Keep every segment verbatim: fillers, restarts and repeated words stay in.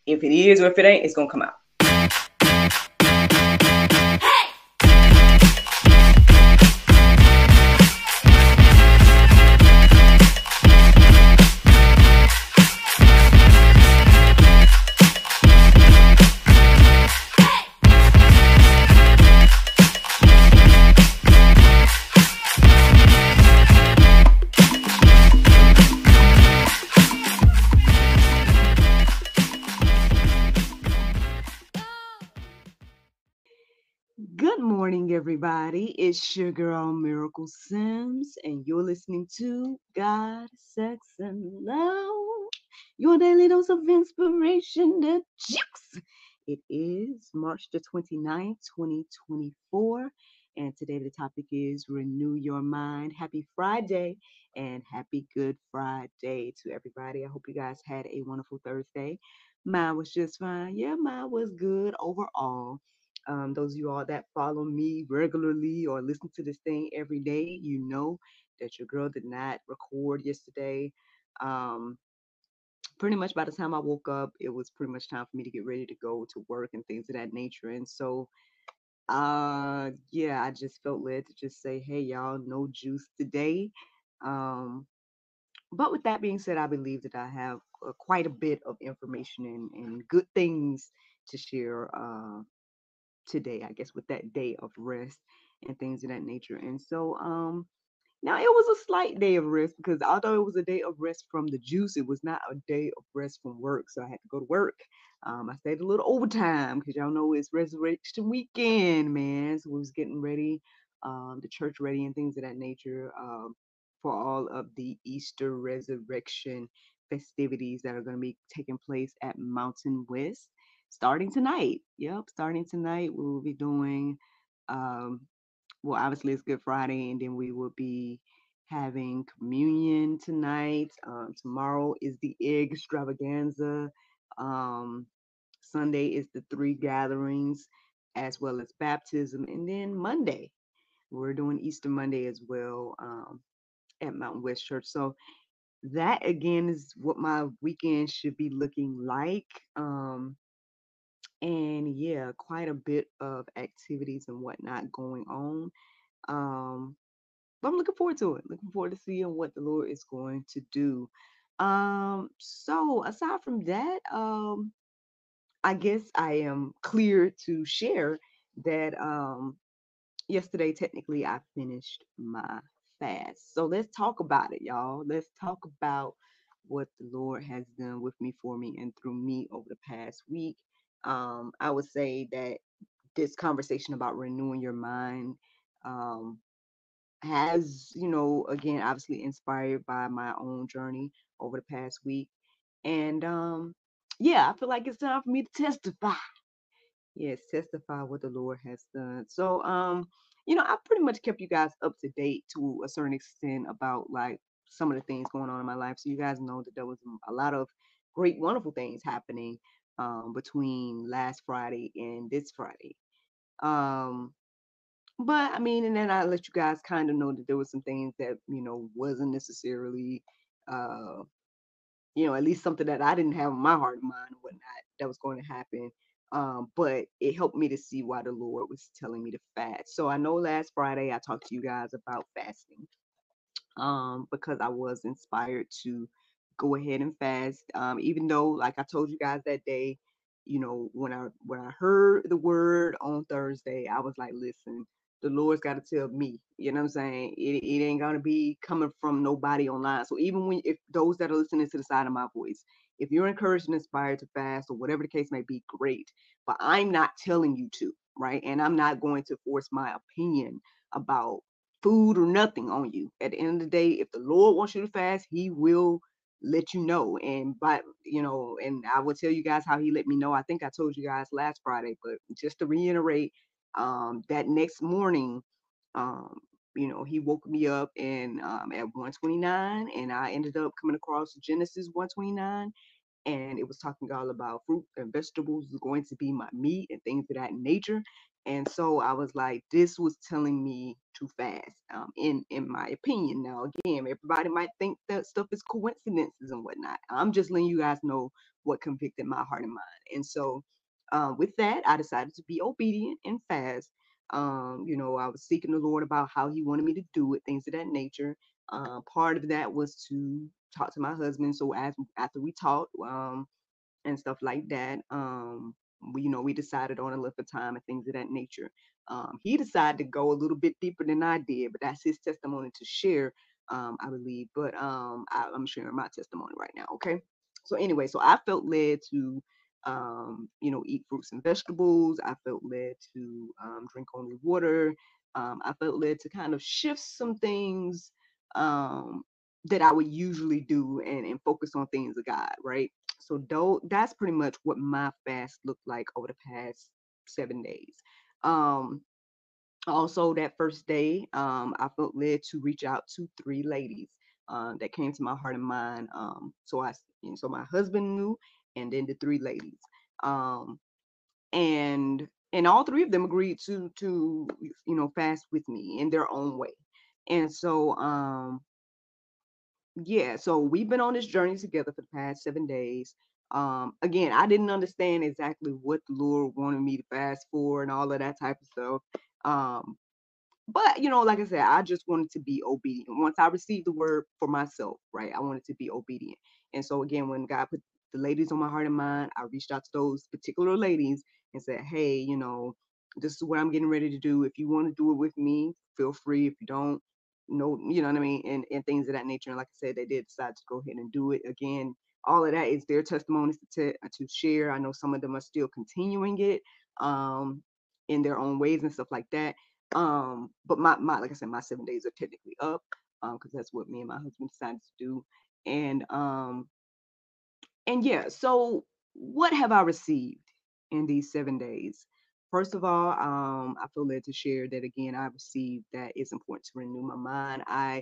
If it is or if it ain't, it's gonna come out. Good morning, everybody. It's your girl Miracle Sims, and you're listening to God, Sex, and Love, your daily dose of inspiration, the juice. It is March the twenty-ninth, twenty twenty-four, and today the topic is Renew Your Mind. Happy Friday, and happy Good Friday to everybody. I hope you guys had a wonderful Thursday. Mine was just fine. Yeah, mine was good overall. Um, those of you all that follow me regularly or listen to this thing every day, you know that your girl did not record yesterday. Um, pretty much by the time I woke up, it was pretty much time for me to get ready to go to work and things of that nature. And so, uh, yeah, I just felt led to just say, hey, y'all, no juice today. Um, but with that being said, I believe that I have uh, quite a bit of information and, and good things to share. Uh, today, I guess, with that day of rest and things of that nature. And so, um, now it was a slight day of rest because although it was a day of rest from the juice, it was not a day of rest from work. So I had to go to work. Um, I stayed a little overtime because y'all know it's Resurrection Weekend, man. So we was getting ready, um, the church ready and things of that nature, um, for all of the Easter resurrection festivities that are going to be taking place at Mountain West starting tonight. Yep, starting tonight, we will be doing, um, well, obviously it's Good Friday, and then we will be having communion tonight. Um, tomorrow is the egg extravaganza. Um, Sunday is the three gatherings, as well as baptism. And then Monday, we're doing Easter Monday as well, um, at Mountain West Church. So that again is what my weekend should be looking like. Um, and yeah, quite a bit of activities and whatnot going on. Um, but I'm looking forward to it. Looking forward to seeing what the Lord is going to do. Um, so aside from that, um, I guess I am clear to share that um yesterday technically I finished my fast. So let's talk about it, y'all. Let's talk about what the Lord has done with me, for me, and through me over the past week. Um, I would say that this conversation about renewing your mind um, has, you know, again, obviously inspired by my own journey over the past week. And um, yeah, I feel like it's time for me to testify. Yes, testify what the Lord has done. So, um, you know, I pretty much kept you guys up to date to a certain extent about like some of the things going on in my life. So you guys know that there was a lot of great, wonderful things happening um, between last Friday and this Friday. Um, but I mean, and then I let you guys kind of know that there was some things that, you know, wasn't necessarily, uh, you know, at least something that I didn't have in my heart and mind and whatnot that was going to happen. Um, but it helped me to see why the Lord was telling me to fast. So I know last Friday I talked to you guys about fasting, um, because I was inspired to go ahead and fast. Um, even though, like I told you guys that day, you know, when I when I heard the word on Thursday, I was like, listen, the Lord's got to tell me. You know what I'm saying? It, it ain't gonna be coming from nobody online. So even when if those that are listening to the side of my voice, if you're encouraged and inspired to fast or whatever the case may be, great. But I'm not telling you to, right? And I'm not going to force my opinion about food or nothing on you. At the end of the day, if the Lord wants you to fast, He will let you know. And by you know, and I will tell you guys how He let me know. I think I told you guys last Friday, but just to reiterate, um, that next morning, um, you know, He woke me up and um, at one twenty-nine, and I ended up coming across Genesis one twenty-nine. and it was talking all about fruit and vegetables was going to be my meat and things of that nature. And so I was like, this was telling me to fast, um, in in my opinion. Now, again, everybody might think that stuff is coincidences and whatnot. I'm just letting you guys know what convicted my heart and mind. And so, um, with that, I decided to be obedient and fast. Um, you know, I was seeking the Lord about how He wanted me to do it, things of that nature. Uh, part of that was to talk to my husband. So as after we talked, um, and stuff like that, um, we, you know, we decided on a length of time and things of that nature. Um, he decided to go a little bit deeper than I did, but that's his testimony to share, um, I believe. But um, I, I'm sharing my testimony right now. Okay. So anyway, so I felt led to, um, you know, eat fruits and vegetables. I felt led to um, drink only water. Um, I felt led to kind of shift some things, um, that I would usually do, and, and focus on things of God, right? So though that's pretty much what my fast looked like over the past seven days. Um, Also, that first day, um, I felt led to reach out to three ladies, uh, that came to my heart and mind. Um, so I, and so my husband knew, and then the three ladies, um, and and all three of them agreed to to you know fast with me in their own way. And so, um, yeah, so we've been on this journey together for the past seven days. Um, again, I didn't understand exactly what the Lord wanted me to fast for and all of that type of stuff. Um, but you know, like I said, I just wanted to be obedient. Once I received the word for myself, right, I wanted to be obedient. And so again, when God put the ladies on my heart and mind, I reached out to those particular ladies and said, hey, you know, this is what I'm getting ready to do. If you want to do it with me, feel free. If you don't, no, you know what I mean, and and things of that nature. And like I said, they did decide to go ahead and do it. Again, all of that is their testimonies to to, to share. I know some of them are still continuing it, um, in their own ways and stuff like that. Um, but my, my like I said, my seven days are technically up, um, because that's what me and my husband decided to do. And um, and yeah, so what have I received in these seven days? First of all, um, I feel led to share that again, I received that it's important to renew my mind. I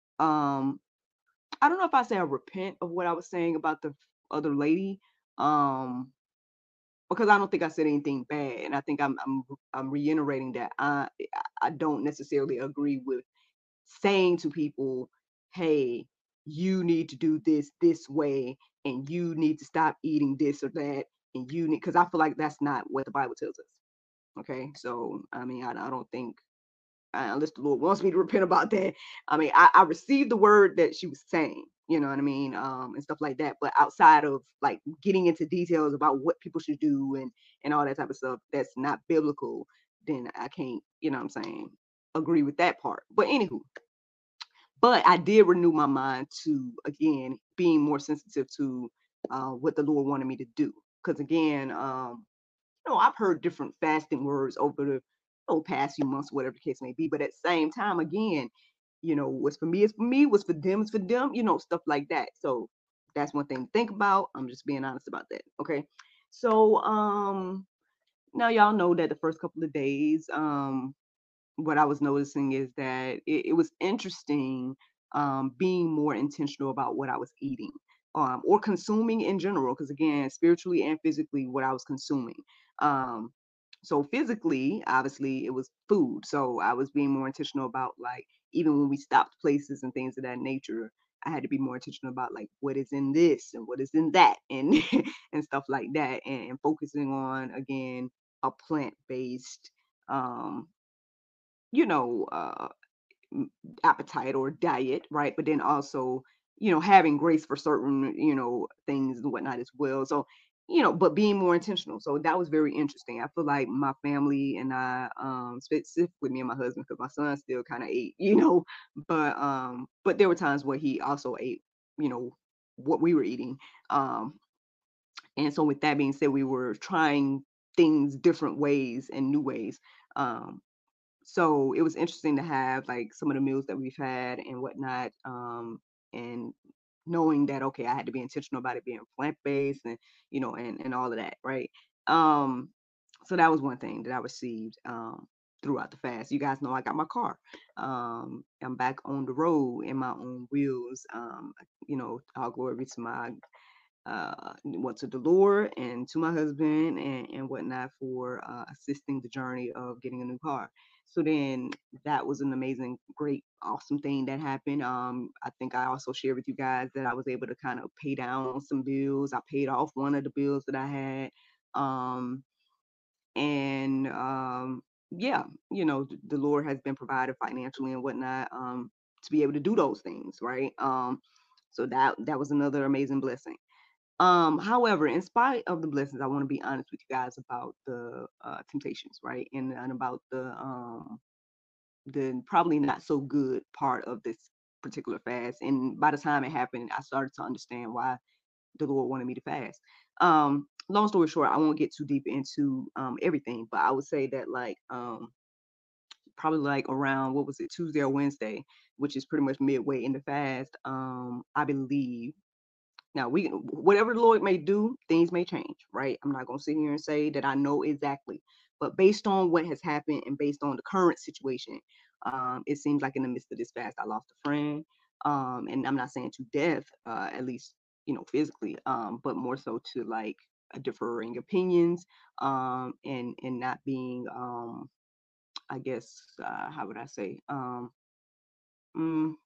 um I don't know if I say I repent of what I was saying about the other lady. Um, because I don't think I said anything bad, and I think I'm I'm I'm reiterating that I I don't necessarily agree with saying to people, hey, you need to do this this way, and you need to stop eating this or that, and you need, because I feel like that's not what the Bible tells us. Okay, so I mean, I, I don't think, uh, unless the Lord wants me to repent about that. I mean, I, I received the word that she was saying, you know what I mean, um, and stuff like that. But outside of like getting into details about what people should do and and all that type of stuff, that's not biblical. Then I can't, you know what I'm saying, agree with that part. But anywho, but I did renew my mind to again being more sensitive to, uh, what the Lord wanted me to do. Because again, um, you know, I've heard different fasting words over the, you know, past few months, whatever the case may be. But at the same time, again, you know, what's for me is for me, what's for them is for them, you know, stuff like that. So that's one thing to think about. I'm just being honest about that. Okay. So um now y'all know that the first couple of days, um, what I was noticing is that it, it was interesting, um, being more intentional about what I was eating, um, or consuming in general. Because again, spiritually and physically, what I was consuming. Um, so physically, obviously, it was food. So I was being more intentional about like even when we stopped places and things of that nature. I had to be more intentional about like what is in this and what is in that and and stuff like that, and, and focusing on again a plant based, um, you know, uh, m- appetite or diet, right? But then also, you know, having grace for certain, you know, things and whatnot as well. So, you know, but being more intentional. So that was very interesting. I feel like my family and I, um, specifically me and my husband, because my son still kind of ate, you know, but um, but there were times where he also ate, you know, what we were eating. Um, and so with that being said, we were trying things different ways and new ways. Um, so it was interesting to have like some of the meals that we've had and whatnot, um, and knowing that okay, I had to be intentional about it being plant based and you know and and all of that, right? Um, so that was one thing that I received, um, throughout the fast. You guys know I got my car. Um, I'm back on the road in my own wheels. Um, you know, all glory be to my uh, well, to the Lord and to my husband and, and whatnot for uh, assisting the journey of getting a new car. So then that was an amazing, great, awesome thing that happened. Um, I think I also shared with you guys that I was able to kind of pay down on some bills. I paid off one of the bills that I had. Um, and um, yeah, you know, th- the Lord has been provided financially and whatnot um, to be able to do those things, right? Um, so that that was another amazing blessing. Um, however, in spite of the blessings, I want to be honest with you guys about the uh, temptations, right? And, and about the um the probably not so good part of this particular fast. And by the time it happened, I started to understand why the Lord wanted me to fast. Um, long story short, I won't get too deep into um everything, but I would say that like um probably like around what was it, Tuesday or Wednesday, which is pretty much midway in the fast, um, I believe now we whatever the Lord may do, things may change, right? I'm not gonna sit here and say that I know exactly, but based on what has happened and based on the current situation, um, it seems like in the midst of this fast, I lost a friend, um, and I'm not saying to death, uh, at least you know physically, um, but more so to like a differing opinions, um, and and not being, um, I guess, uh, how would I say, um, mm,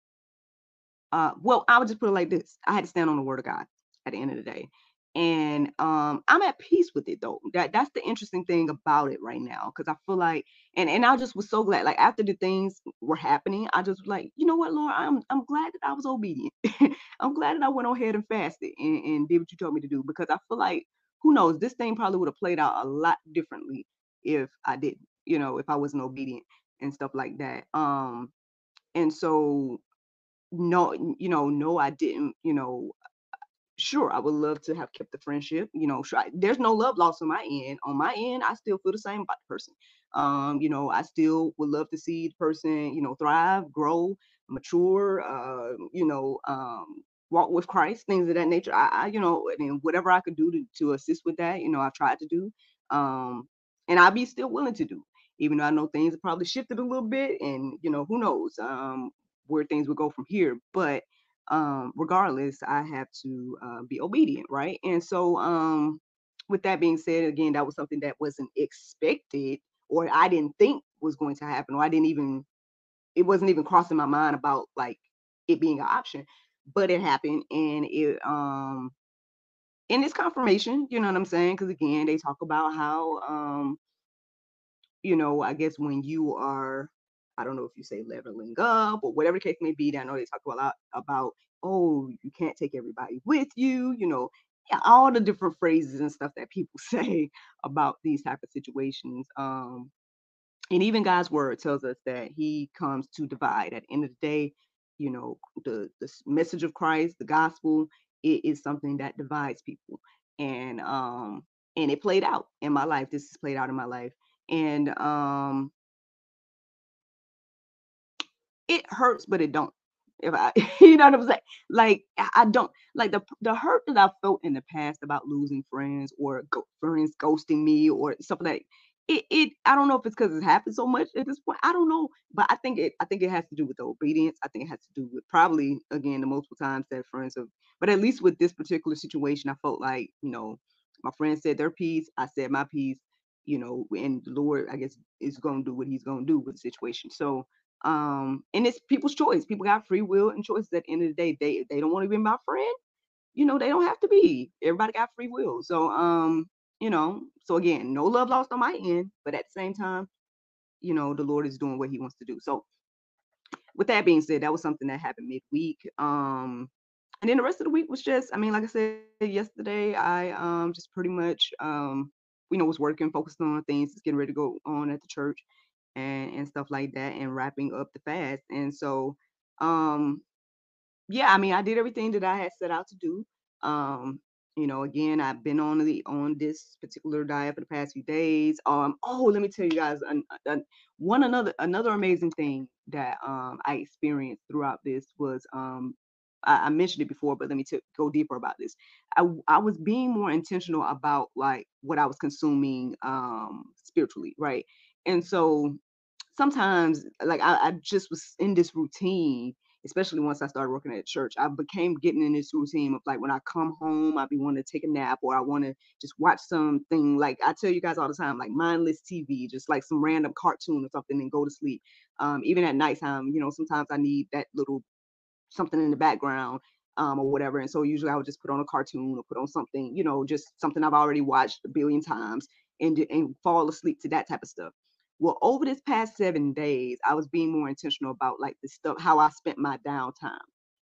uh, well, I would just put it like this. I had to stand on the word of God at the end of the day. And um, I'm at peace with it though. That that's the interesting thing about it right now. Cause I feel like and and I just was so glad. Like after the things were happening, I just was like, you know what, Lord, I'm I'm glad that I was obedient. I'm glad that I went on ahead and fasted and, and did what you told me to do because I feel like who knows, this thing probably would have played out a lot differently if I didn't, you know, if I wasn't obedient and stuff like that. Um, and so no, you know, no, I didn't, you know, sure, I would love to have kept the friendship, you know, sure, I, there's no love lost on my end. On my end, I still feel the same about the person. Um, you know, I still would love to see the person, you know, thrive, grow, mature, uh, you know, um, walk with Christ, things of that nature. I, I you know, and whatever I could do to, to assist with that, you know, I've tried to do. Um, and I'd be still willing to do, even though I know things have probably shifted a little bit and, you know, who knows, um, where things would go from here. But um, regardless, I have to uh, be obedient, right? And so, um, with that being said, again, that was something that wasn't expected, or I didn't think was going to happen, or I didn't even, it wasn't even crossing my mind about like it being an option, but it happened, and it, um, and it's confirmation, you know what I'm saying? Because again, they talk about how, um, you know, I guess when you are, I don't know if you say leveling up or whatever the case may be, I know they talk a lot about, oh, you can't take everybody with you, you know, yeah, all the different phrases and stuff that people say about these type of situations. Um, and even God's word tells us that he comes to divide. At the end of the day, you know, the, the message of Christ, the gospel, it is something that divides people. And um, and it played out in my life. This has played out in my life. And um it hurts, but it don't. If I, you know what I'm saying? Like I I don't like the the hurt that I felt in the past about losing friends or go, friends ghosting me or stuff like that. It it I don't know if it's because it's happened so much at this point. I don't know, but I think it I think it has to do with the obedience. I think it has to do with probably again the multiple times that friends have. But at least with this particular situation, I felt like you know my friends said their piece. I said my piece. You know, and the Lord, I guess, is going to do what He's going to do with the situation. So um, and it's people's choice. People got free will and choices at the end of the day. They they don't want to be my friend, you know, they don't have to be. Everybody got free will. So um, you know, so again, no love lost on my end, but at the same time, you know, the Lord is doing what he wants to do. So with that being said, that was something that happened midweek. Um, and then the rest of the week was just, I mean, like I said yesterday, I um just pretty much um, you know, was working, focused on things, just getting ready to go on at the church and and stuff like that, and wrapping up the fast. And so, um, yeah, I mean, I did everything that I had set out to do. Um, you know, again, I've been on the on this particular diet for the past few days. Um, oh, let me tell you guys, an, an, one another another amazing thing that um I experienced throughout this was um I, I mentioned it before, but let me t- go deeper about this. I I was being more intentional about like what I was consuming um spiritually, right? And so sometimes like I, I just was in this routine especially once I started working at church. I became getting in this routine of like when I come home, I be wanting to take a nap or I want to just watch something. Like I tell you guys all the time, like mindless T V, just like some random cartoon or something and go to sleep. Um, even at nighttime, you know, sometimes I need that little something in the background um, or whatever. And so usually I would just put on a cartoon or put on something, you know, just something I've already watched a billion times and, and fall asleep to that type of stuff. Well, over this past seven days, I was being more intentional about like the stuff, how I spent my downtime.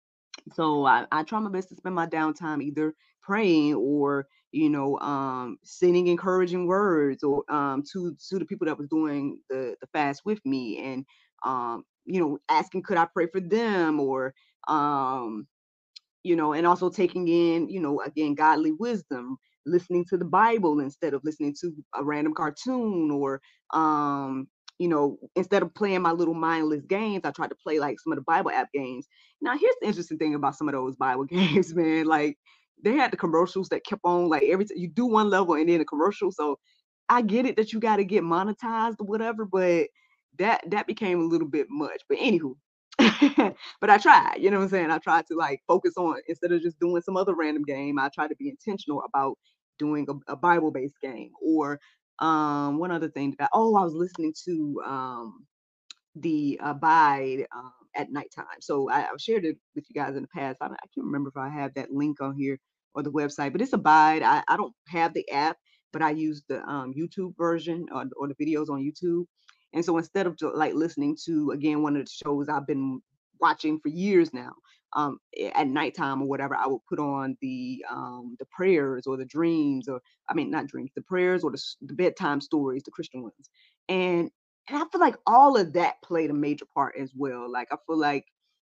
So I, I try my best to spend my downtime either praying or, you know, um, sending encouraging words or um, to to the people that was doing the, the fast with me and, um, you know, asking could I pray for them or, um, you know, and also taking in, you know, again, godly wisdom, listening to the Bible instead of listening to a random cartoon or, um, you know, instead of playing my little mindless games, I tried to play like some of the Bible app games. Now, here's the interesting thing about some of those Bible games, man. Like they had the commercials that kept on like every time you do one level and then a commercial. So I get it that you got to get monetized or whatever, but that that became a little bit much. But anywho, but I tried, you know what I'm saying? I tried to like focus on instead of just doing some other random game, I tried to be intentional about doing a, a Bible based game or um one other thing that oh I was listening to um the Abide um, at nighttime. So I, I've shared it with you guys in the past. I, I can't remember if I have that link on here or the website, but it's Abide. I, I don't have the app, but I use the um, YouTube version or, or the videos on YouTube. And so instead of like listening to again one of the shows I've been watching for years now, um, at nighttime or whatever, I would put on the um, the prayers or the dreams or I mean not dreams, the prayers or the, the bedtime stories, the Christian ones. And and I feel like all of that played a major part as well. Like I feel like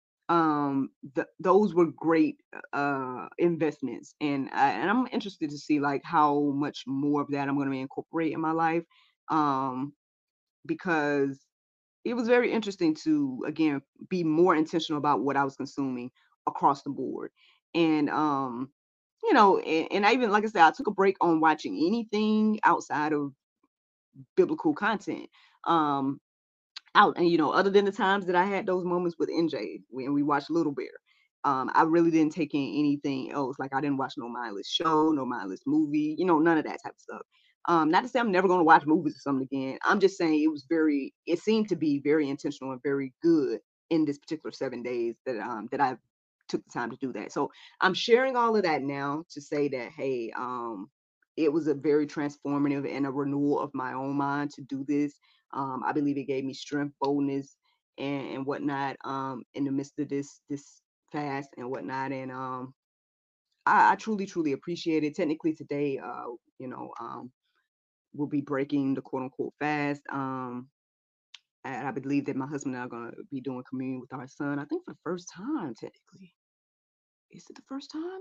um the, those were great uh investments and I, and I'm interested to see like how much more of that I'm going to incorporate in my life um because it was very interesting to again be more intentional about what I was consuming across the board and um you know and, and I even like I said I took a break on watching anything outside of biblical content um out. And you know, other than the times that I had those moments with N J when we watched Little Bear, um, I really didn't take in anything else. Like I didn't watch no mindless show, no mindless movie, you know, none of that type of stuff. Um, not to say I'm never going to watch movies or something again. I'm just saying it was very, it seemed to be very intentional and very good in this particular seven days that um that I took the time to do that. So I'm sharing all of that now to say that hey, um, it was a very transformative and a renewal of my own mind to do this um, I believe it gave me strength, boldness, and, and whatnot um, in the midst of this this fast and whatnot. And um, I, I truly, truly appreciate it. Technically, today, uh, you know, um, we'll be breaking the quote unquote fast. Um, and I believe that my husband and I are going to be doing communion with our son. I think for the first time, technically. Is it the first time?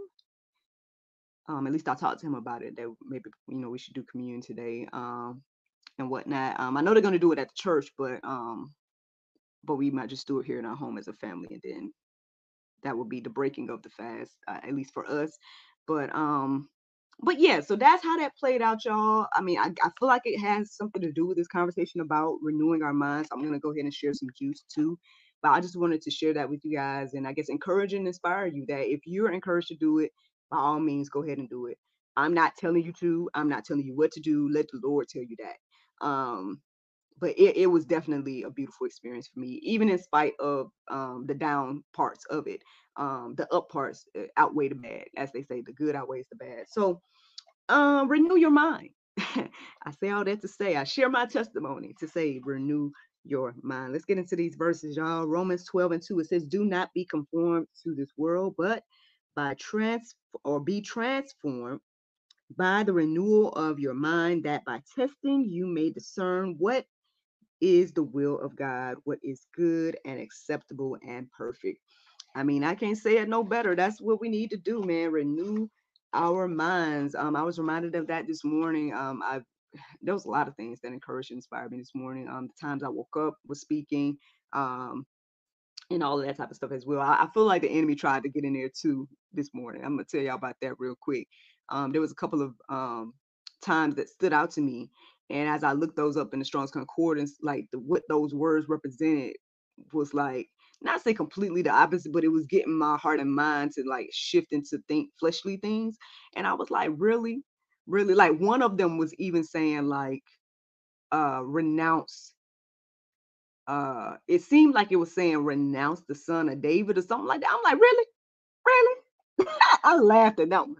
Um, at least I talked to him about it. That maybe you know we should do communion today. Um, and whatnot. Um, I know they're going to do it at the church, but um, but we might just do it here in our home as a family, and then that would be the breaking of the fast, uh, at least for us. But um, but yeah, so that's how that played out, y'all. I mean, I, I feel like it has something to do with this conversation about renewing our minds. I'm gonna go ahead and share some juice too. But I just wanted to share that with you guys and I guess encourage and inspire you that if you're encouraged to do it, by all means, go ahead and do it. I'm not telling you to, I'm not telling you what to do. Let the Lord tell you that. Um, but it, it was definitely a beautiful experience for me, even in spite of um, the down parts of it. Um, the up parts uh, outweigh the bad, as they say, the good outweighs the bad. So um, renew your mind. I say all that to say, I share my testimony to say, renew your mind. Let's get into these verses, y'all. Romans twelve and two, it says, do not be conformed to this world, but by trans or be transformed by the renewal of your mind, that by testing you may discern what is the will of God, what is good and acceptable and perfect. I mean, I can't say it no better. That's what we need to do, man. Renew our minds. Um, I was reminded of that this morning. Um, I there was a lot of things that encouraged and inspired me this morning. Um, the times I woke up was speaking, um, and all of that type of stuff as well. I, I feel like the enemy tried to get in there too this morning. I'm gonna tell y'all about that real quick. Um, there was a couple of um times that stood out to me, and as I looked those up in the Strong's Concordance, like the, what those words represented was like not say completely the opposite, but it was getting my heart and mind to like shift into think fleshly things. And I was like, really, really, like one of them was even saying like, uh, renounce. Uh, it seemed like it was saying renounce the son of David or something like that. I'm like, really, really? I laughed at that one.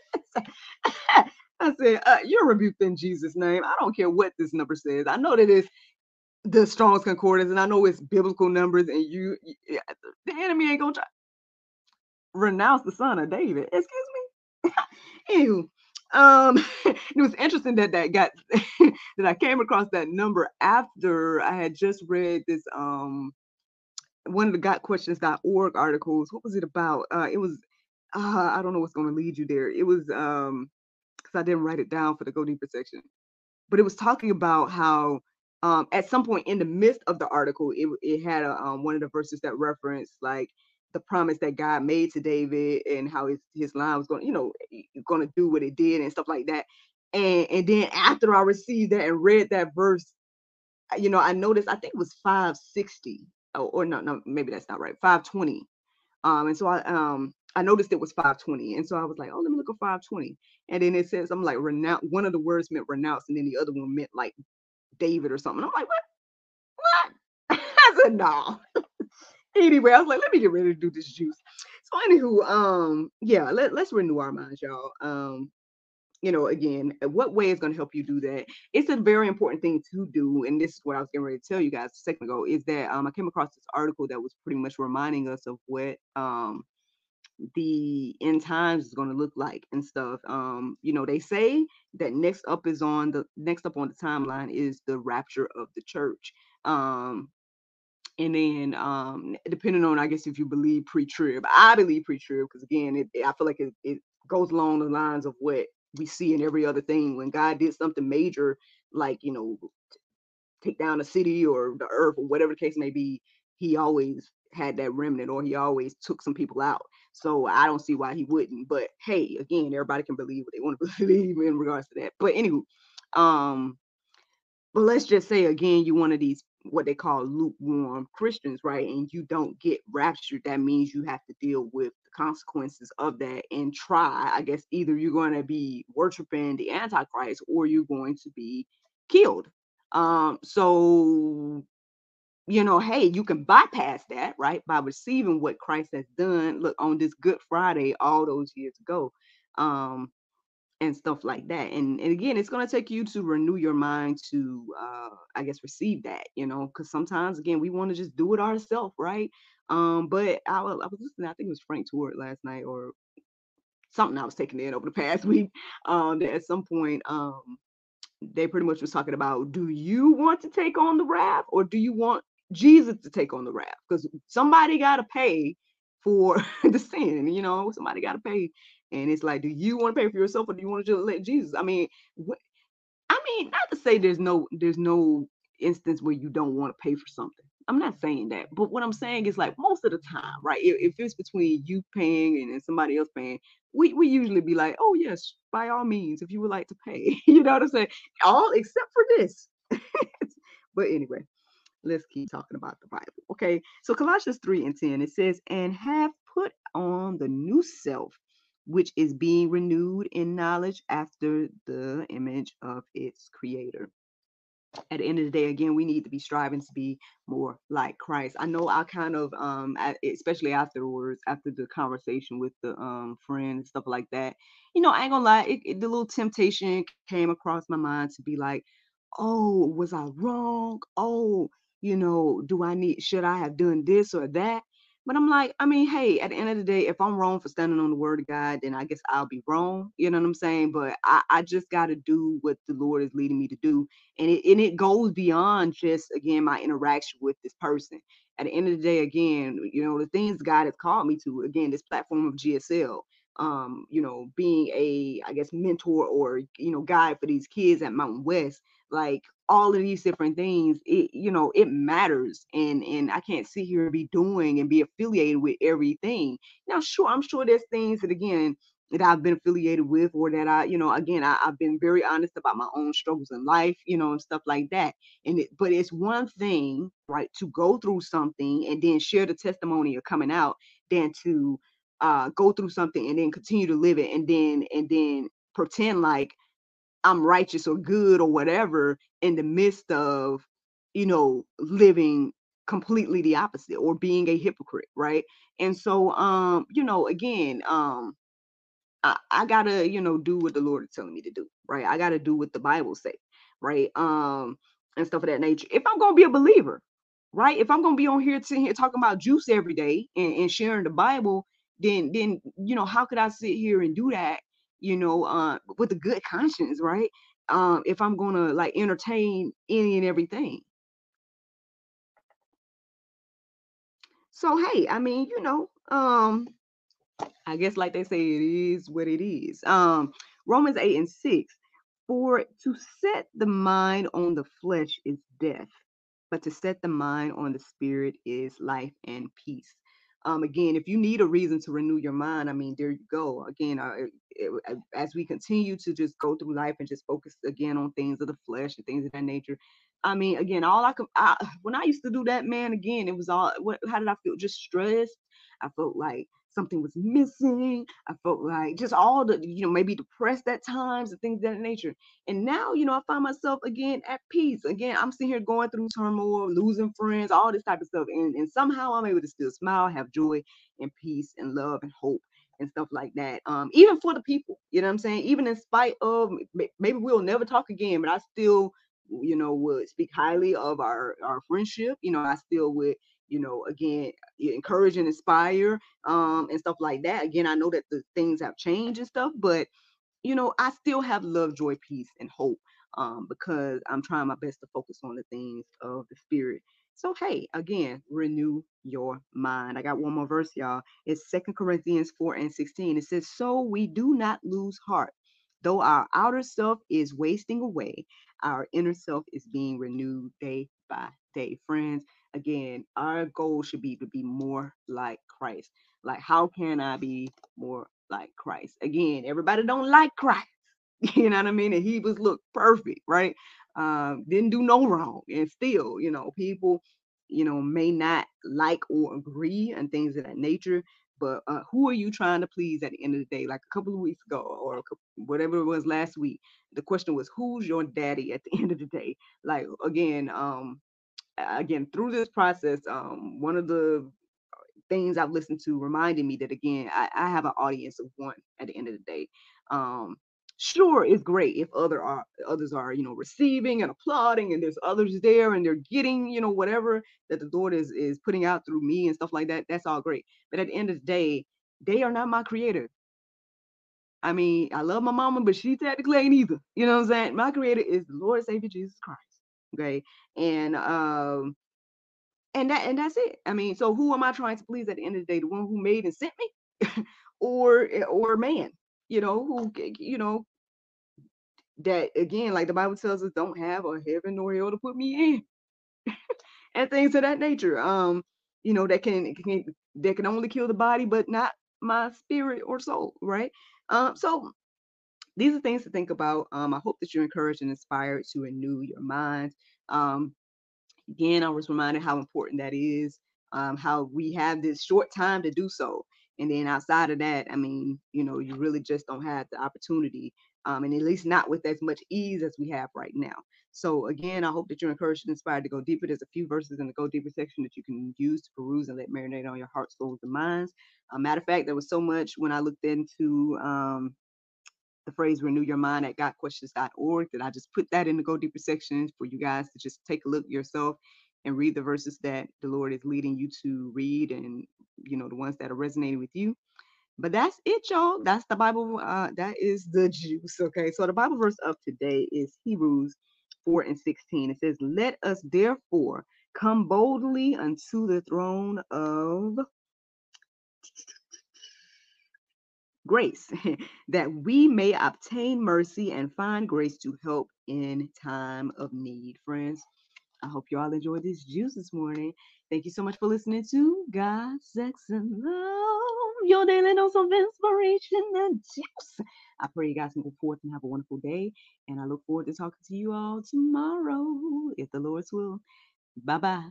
I said, uh, you're rebuked in Jesus' name. I don't care what this number says. I know that it's the Strong's Concordance, and I know it's biblical numbers, and you, you the enemy ain't gonna try renounce the son of David. Excuse me. Anywho, um, it was interesting that that got that I came across that number after I had just read this um one of the got questions dot org articles. What was it about? Uh, it was uh, I don't know what's going to lead you there. It was um because I didn't write it down for the go deeper section, but it was talking about how um at some point in the midst of the article, it it had a, um one of the verses that referenced like the promise that God made to David and how his his line was going, you know, going to do what it did and stuff like that. And and then after I received that and read that verse, you know, I noticed I think it was five sixty. Oh, or no, no, maybe that's not right. five twenty. Um, and so I um I noticed it was five twenty. And so I was like, oh, let me look at five twenty. And then it says I'm like renounce. One of the words meant renounce, and then the other one meant like David or something. I'm like, what? What? I said, no. Anyway, I was like, let me get ready to do this juice. So anywho, um, yeah, let, let's renew our minds, y'all. Um, you know, again, what way is going to help you do that? It's a very important thing to do. And this is what I was getting ready to tell you guys a second ago, is that um, I came across this article that was pretty much reminding us of what um, the end times is going to look like and stuff. Um, you know, they say that next up is on the next up on the timeline is the rapture of the church. Um, and then um, depending on, I guess, if you believe pre-trib, I believe pre-trib because again, it, I feel like it, it goes along the lines of what we see in every other thing. When God did something major, like, you know, take down a city or the earth or whatever the case may be, he always had that remnant or he always took some people out. So I don't see why he wouldn't. But hey, again, everybody can believe what they want to believe in regards to that. But anywho, um, but let's just say again, you one of these what they call lukewarm Christians, right? And you don't get raptured. That means you have to deal with the consequences of that and try. I guess either you're going to be worshiping the Antichrist or you're going to be killed. Um, so you know, hey, you can bypass that, right? By receiving what Christ has done. Look, on this Good Friday, all those years ago. Um, and stuff like that. And, and again, it's going to take you to renew your mind to, uh, I guess, receive that, you know, because sometimes, again, we want to just do it ourselves, right? Um, but I was, I was listening, I think it was Frank Tuort last night or something I was taking in over the past week. Um, that at some point, um, they pretty much was talking about, do you want to take on the wrath or do you want Jesus to take on the wrath? Because somebody got to pay for the sin, you know, somebody got to pay. And it's like, do you want to pay for yourself or do you want to just let Jesus? I mean, wh- I mean, not to say there's no there's no instance where you don't want to pay for something. I'm not saying that, but what I'm saying is like most of the time, right? If, if it's between you paying and then somebody else paying, we we usually be like, oh yes, by all means, if you would like to pay, you know what I'm saying? All except for this. But anyway, let's keep talking about the Bible. Okay, so Colossians three and ten, it says, and have put on the new self, which is being renewed in knowledge after the image of its creator. At the end of the day, again, we need to be striving to be more like Christ. I know I kind of, um, especially afterwards, after the conversation with the um friend and stuff like that, you know, I ain't gonna lie, it, it, the little temptation came across my mind to be like, oh, was I wrong? Oh, you know, do I need, should I have done this or that? But I'm like, I mean, hey, at the end of the day, if I'm wrong for standing on the word of God, then I guess I'll be wrong. You know what I'm saying? But I, I just got to do what the Lord is leading me to do. And it, and it goes beyond just, again, my interaction with this person. At the end of the day, again, you know, the things God has called me to, again, this platform of G S L, um, you know, being a, I guess, mentor or, you know, guide for these kids at Mountain West, like all of these different things, it, you know, it matters. And, and I can't sit here and be doing and be affiliated with everything. Now, sure, I'm sure there's things that, again, that I've been affiliated with, or that I, you know, again, I, I've been very honest about my own struggles in life, you know, and stuff like that. And it, but it's one thing, right, to go through something and then share the testimony of coming out, than to uh, go through something and then continue to live it, and then and then pretend like I'm righteous or good or whatever in the midst of, you know, living completely the opposite, or being a hypocrite, right? And so, um, you know, again, um, I, I gotta, you know, do what the Lord is telling me to do, right? I gotta do what the Bible say, right? Um, and stuff of that nature. If I'm gonna be a believer, right? If I'm gonna be on here sitting here talking about juice every day, and, and sharing the Bible, then then you know, how could I sit here and do that, you know, uh, with a good conscience, right? Um, if I'm gonna like entertain any and everything. So hey, I mean, you know, um, I guess like they say, it is what it is. Um, Romans eight and six. For to set the mind on the flesh is death, but to set the mind on the spirit is life and peace. Um, again, if you need a reason to renew your mind, I mean, there you go. Again, uh, it, it, as we continue to just go through life and just focus again on things of the flesh and things of that nature. I mean, again, all I could, I, when I used to do that, man, again, it was all, what, how did I feel? Just stressed. I felt like something was missing. I felt like just all the, you know, maybe depressed at times and things of that nature. And now, you know, I find myself again at peace. Again, I'm sitting here going through turmoil, losing friends, all this type of stuff. And, and somehow I'm able to still smile, have joy and peace and love and hope and stuff like that. Um, even for the people, you know what I'm saying? Even in spite of, maybe we'll never talk again, but I still, you know, would speak highly of our, our friendship. You know, I still would, you know, again, encourage and inspire, um, and stuff like that. Again, I know that the things have changed and stuff, but you know, I still have love, joy, peace, and hope, um, because I'm trying my best to focus on the things of the spirit. So, hey, again, renew your mind. I got one more verse, y'all. It's Second Corinthians four and sixteen. It says, so we do not lose heart. Though our outer self is wasting away, our inner self is being renewed day by day. Friends, again, our goal should be to be more like Christ. Like, how can I be more like Christ? Again, everybody don't like Christ. You know what I mean? And he was look perfect, right? Um, didn't do no wrong. And still, you know, people, you know, may not like or agree and things of that nature. But uh, who are you trying to please at the end of the day? Like a couple of weeks ago, or a couple, whatever it was last week, the question was, who's your daddy at the end of the day? Like, again, um, again, through this process, um, one of the things I've listened to reminded me that, again, I, I have an audience of one at the end of the day. Um, sure, it's great if other are others are, you know, receiving and applauding, and there's others there and they're getting, you know, whatever that the Lord is is putting out through me and stuff like that. That's all great. But at the end of the day, they are not my creator. I mean, I love my mama, but she technically ain't either. You know what I'm saying? My creator is the Lord and Savior Jesus Christ. Okay. And um and that and that's it. I mean, so who am I trying to please at the end of the day? The one who made and sent me, or or man, you know, who, you know, that again, like the Bible tells us, don't have a heaven nor hell to put me in, and things of that nature. Um, you know, that can, can that can only kill the body, but not my spirit or soul, right? Um, so these are things to think about. Um, I hope that you're encouraged and inspired to renew your minds. Um, Again, I was reminded how important that is, um, how we have this short time to do so. And then outside of that, I mean, you know, you really just don't have the opportunity, um, and at least not with as much ease as we have right now. So again, I hope that you're encouraged and inspired to go deeper. There's a few verses in the Go Deeper section that you can use to peruse and let marinate on your heart, souls, and minds. A matter of fact, there was so much when I looked into um, the phrase renew your mind at got questions dot org that I just put that in the Go Deeper section for you guys to just take a look yourself and read the verses that the Lord is leading you to read, and, you know, the ones that are resonating with you. But that's it, y'all. That's the Bible. Uh, that is the juice. Okay. So the Bible verse of today is Hebrews four and sixteen. It says, let us therefore come boldly unto the throne of grace, that we may obtain mercy and find grace to help in time of need. Friends, I hope you all enjoyed this juice this morning. Thank you so much for listening to God, Sex, and Love, your daily dose of inspiration and juice. I pray you guys can go forth and have a wonderful day. And I look forward to talking to you all tomorrow, if the Lord's will. Bye bye.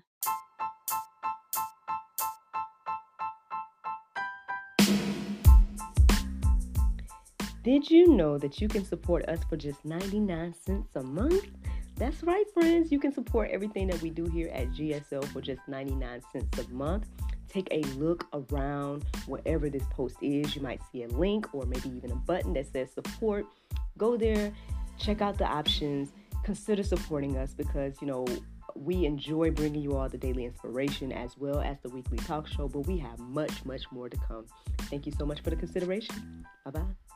Did you know that you can support us for just ninety-nine cents a month? That's right, friends. You can support everything that we do here at G S L for just ninety-nine cents a month. Take a look around wherever this post is. You might see a link or maybe even a button that says support. Go there, check out the options, consider supporting us because, you know, we enjoy bringing you all the daily inspiration as well as the weekly talk show, but we have much, much more to come. Thank you so much for the consideration. Bye-bye.